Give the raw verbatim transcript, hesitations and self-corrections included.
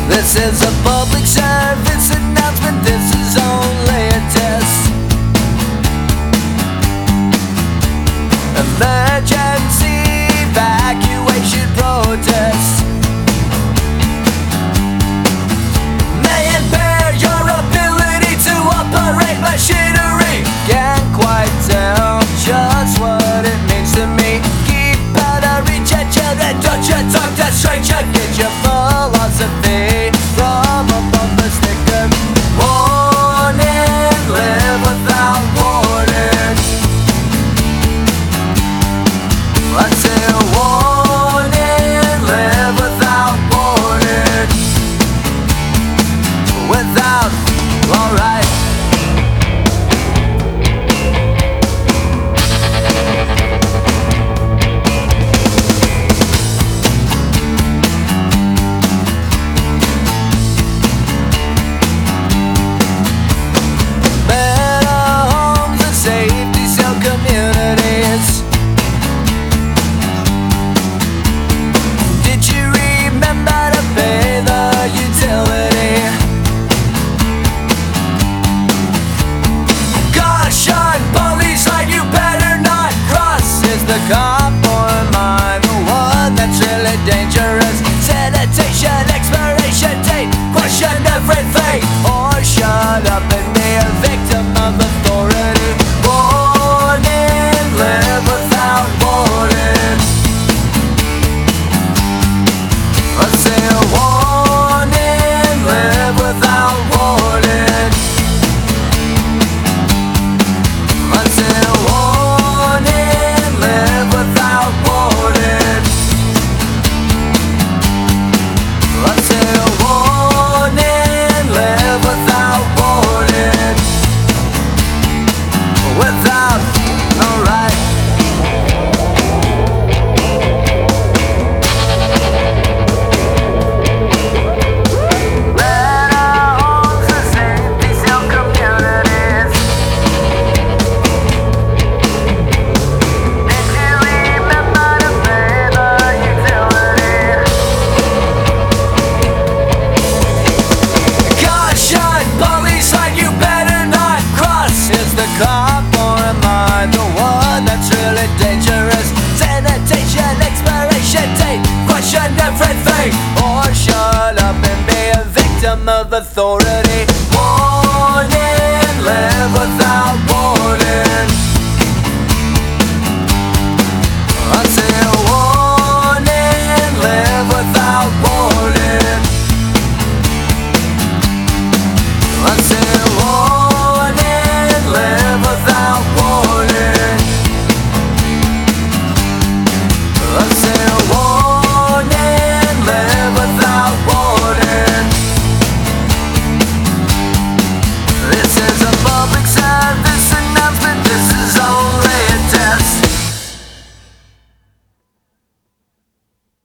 This is a public service announcement, this is only a test. Emergency evacuation protest may impair your ability to operate machinery. Can't quite tell just what it means to me. Keep out of reach of children, don't you talk to stranger. Get your philosophy from a bumper sticker. Warning, live without warning. I say warning, live without warning. Without, alright. Cop or mine, the one that's really dangerous. Sanitation, expiration date, question everything, or shut up and be a victim of authority. Warning, live without warning. I say warning, live without warning. I say warning, live without warning. I say warning, live without warning. Without, alright. Let our homes and safety self communities. Did you remember to pay the utility? Caution, police line, you better not cross. Is the cop or am I the one that's really dangerous? Sanitation, expiration date, question everything, or shut up and be a victim of authority.